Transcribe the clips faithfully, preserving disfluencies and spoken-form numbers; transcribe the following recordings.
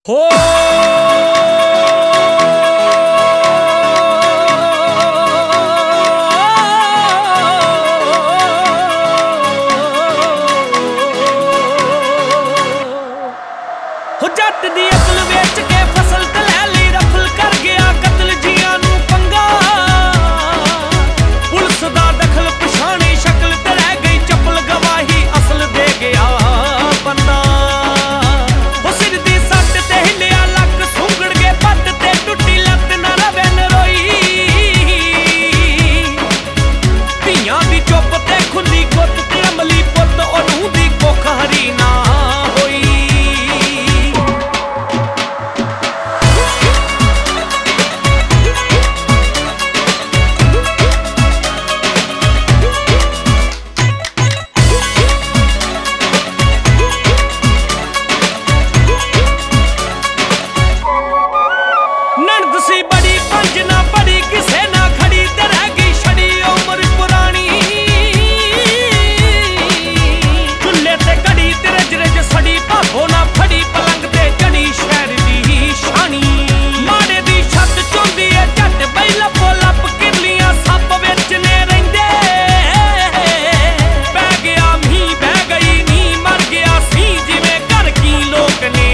ਹੋ ਜੱਟ ਦੀ ਅਕਲ ਵੇਚ ਕੇ ਫਸਲ ਤੇ ਲੈ ਲਈ ਰਫਲ ਕਰ ਗਿਆ ਕਤਲ ਜੀਆਂ ਨੂੰ ਪੰਗਾ ਪੁਲਿਸ ਦਾ ਦਖਲ ਪਛਾਣੀ ਸ਼ਕਲ ਤੇ ਰਹਿ ਗਈ ਚੱਪਲ ਗਵਾਹੀ ਅਸਲ ਦੇ ਗਿਆ ਬੰਦਾ ਉਹ ਸਿਰ ਦੀ ਸੱਟ ਤੇ ਹਿੱਲਿਆ ਲੱਕ ਸੁੰਗੜ ਗਏ ਪੱਟ ਤੇ ਟੁੱਟੀ ਲੱਤ ਨਾ ਰਵੇ ਨਰੋਈ ਧੀਆਂ ਦੀ ਚੁੱਪ ਤੇ ਖੁੱਲੀ ਗੁੱਤ ਤੇ ਅਮਲੀ ਪੁੱਤ ਉਹਨੂੰ ਦੀ ਕੁੱਖ ਹਰੀ ਨਾ ਸੀ ਬੜੀ ਪੰਜ ਨਾ ਬੜੀ ਕਿਸੇ ਨਾ ਖੜੀ ਤੇ ਰਹਿ ਗਈ ਛੜੀ ਉਮਰ ਪੁਰਾਣੀ ਚੁੱਲ੍ਹੇ ਤੇ ਕੜੀ ਤੇ ਰਜ ਰਜ ਸੜੀ ਭਾਗੋ ਨਾ ਫੜੀ ਪਲੰਗ ਤੇ ਚੜੀ ਸ਼ਹਿਰ ਦੀ ਸ਼ਾਨੀ ਮਾੜੇ ਦੀ ਛੱਤ ਚੁੰਦੀ ਏ ਝੱਟ ਬਈ ਲੱਪੋ ਲੱਪ ਕਿਰਲੀਆਂ ਸੱਪ ਵਿੱਚ ਨੇ ਰਹਿੰਦੇ ਬਹਿ ਗਿਆ ਮੀਂਹ ਬਹਿ ਗਈ ਨੀ ਮਰ ਗਿਆ ਸੀ ਜਿਵੇਂ ਘਰ ਕੀ ਲੋਕ ਨੇ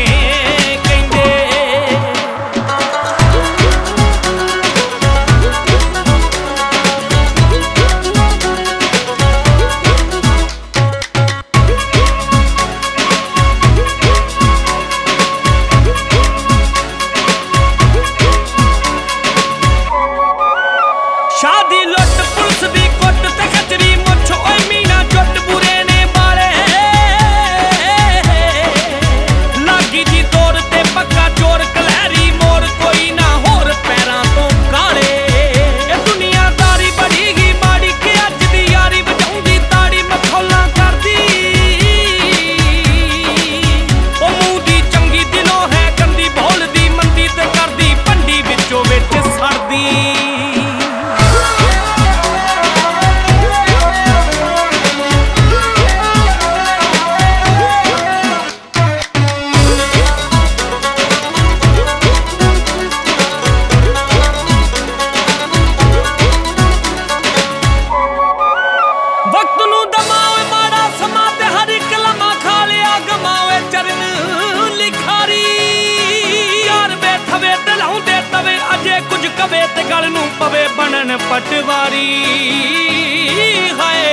ਸ਼ਾਦੀ ਲੁੱਟ ਪੁਲਿਸ ਦੀ ਕੁੱਟ ਤੇ ਖਚਰੀ ਮੁੱਛ ਓਏ ਮੀਨਾ ਜੁੱਟ ਬੁਰੇ ਨੇ ਬਾਲੇ ਲਾਗੀ ਦੀ ਦੌੜ ਤੇ ਪੱਕਾ ਚੋਰ ਕਲਹਿਰੀ ਮੋਰ ਕੋਈ ਨਾ ਹੋਰ ਪੈਰਾਂ ਤੋਂ ਕਾਲੇ ਇਹ ਦੁਨੀਆਦਾਰੀ ਬੜੀ ਹੀ ਮਾੜੀ ਕਿ ਅੱਜ ਦੀ ਯਾਰੀ ਵਜਾਉਂਦੀ ਤਾੜੀ ਮਖੌਲਾਂ ਕਰਦੀ ਉਹ ਮੂੰਹ ਦੀ ਚੰਗੀ ਦਿਲੋਂ ਹੈ ਗੰਦੀ ਬੋਲਦੀ ਮੰਦੀ ਤੇ ਕਰਦੀ ਭੰਡੀ ਵਿੱਚੋਂ ਵਿੱਚ ਸੜਦੀ ਵਕਤ ਨੂੰ ਦਮਾਵੇ ਮਾੜਾ ਸਮਾਂ ਤੇ ਹਰ ਇੱਕ ਲਮਾ ਖਾ ਲਿਆ ਗਮਾਵੇ ਚਰਨ ਲਿਖਾਰੀ ਯਾਰ ਬੇਥਵੇ ਤੇ ਲਾਉਂਦੇ ਤਵੇ ਅਜੇ ਕੁਝ ਕਵੇ ਤੇ ਗਲ ਨੂੰ ਪਵੇ ਬਣਨ ਪਟਵਾਰੀ ਹਾਏ